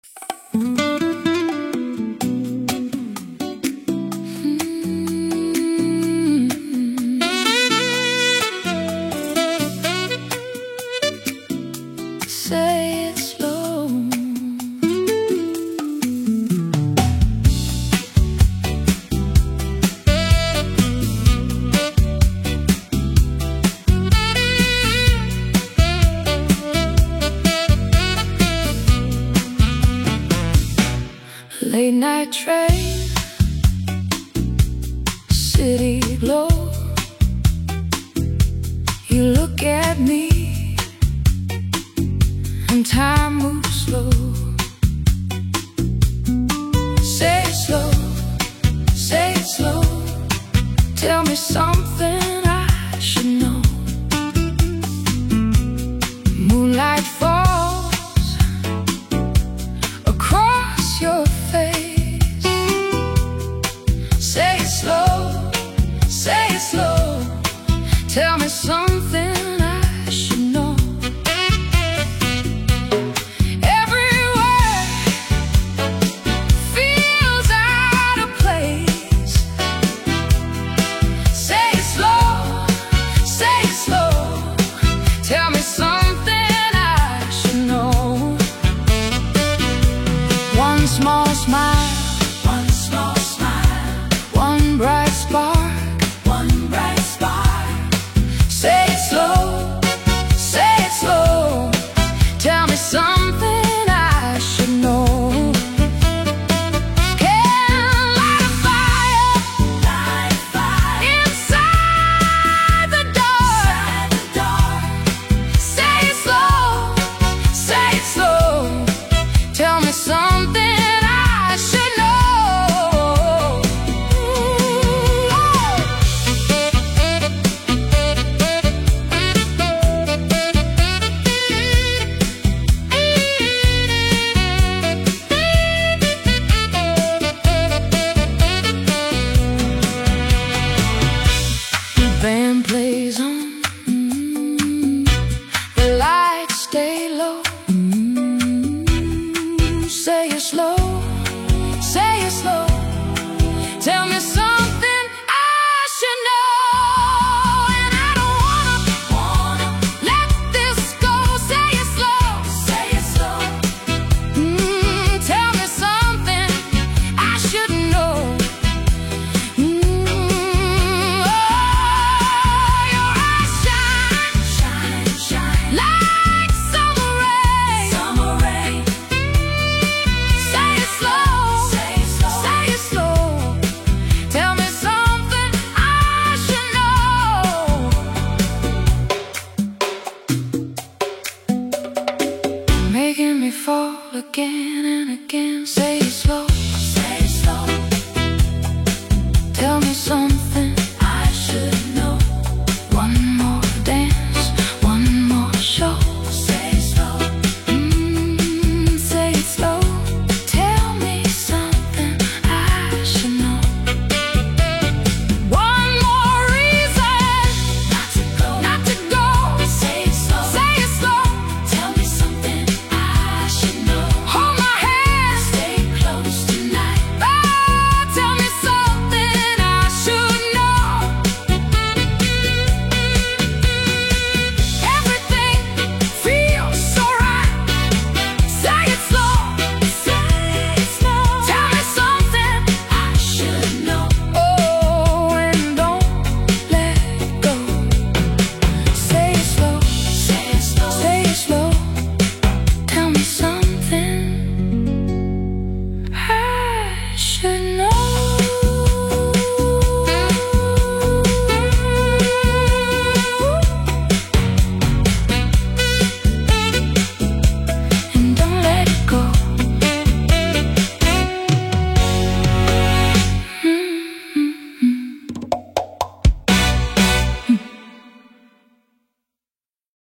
Say it slow. Late night train, city glow. You look at me and time moves slow. Say it slow, say it slow. Tell me something I should know. Moonlight falls across your face. Say it slow, say it slow. Tell me something I should know. Every word feels out of place. Say it slow, say it slow. Tell me something I should know. One small smile, one small smile. One bright spark, one bright spark. Say it slow, say it slow. Tell me something I should know. Can light a fire, light a fire inside the dark. Say it slow, say it slow. Tell me something I should know. The band plays on, the lights stay low. Say it slow, say it slow. Tell me something I should know. And I don't wanna let this go. Say it slow, say it slow. Tell me something I should know. Your eyes shine, shine, shine like summer rain, summer rain. Say it slow, say it slow, say it slow. Tell me something I should know. Making me fall again and again. Say it slow, say it slow. Tell me something